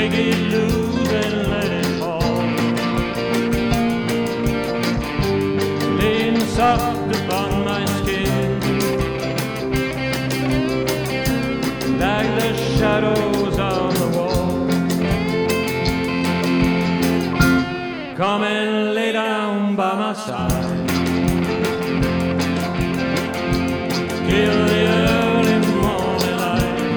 Take it loose and let it fall. Laying soft upon my skin, like the shadows on the wall. Come and lay down by my side till the early morning light.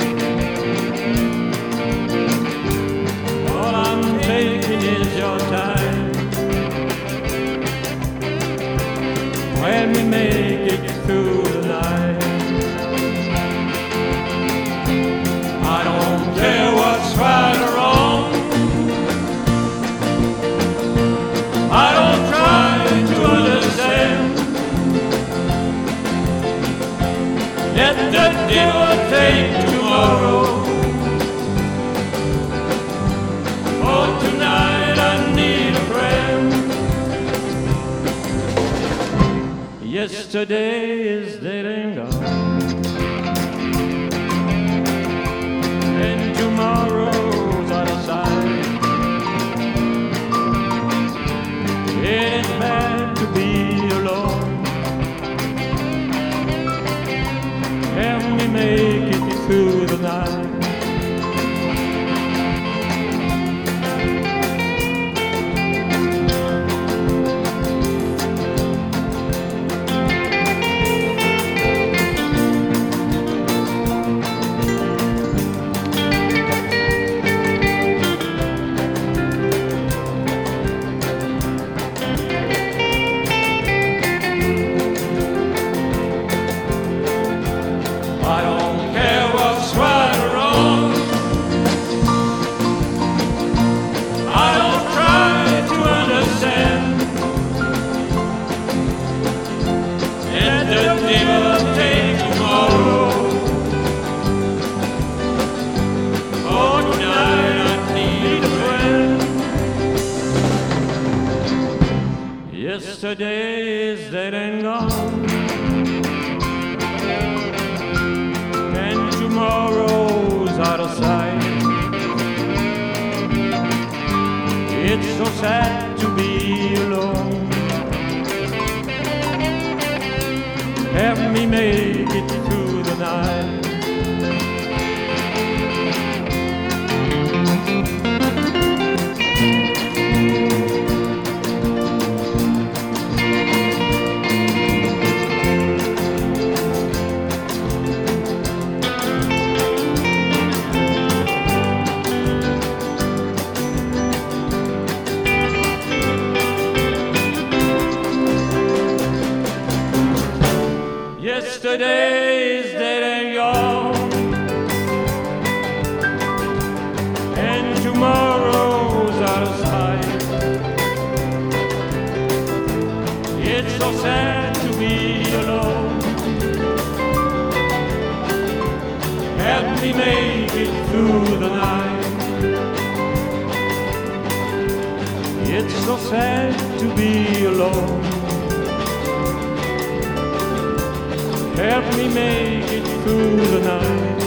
All I'm taking is your time. When we make it through the night, I don't care what's right or wrong. I don't try to understand. Let the devil take tomorrow. For tonight I need a friend. Yesterday is dead and gone, and tomorrow's out of sight. It is bad to be alone. Help me make it through the night. I don't care what's right or wrong. I don't try to understand. Let the devil take tomorrow. Oh, tonight I need a friend. Yesterday is dead and gone, tomorrow's out of sight. It's so sad to be alone. Help me make it through the night. Yesterday is dead and gone, and tomorrow's out of sight. It's so sad to be alone. Help me make it through the night. It's so sad to be alone. Help me make it through the night.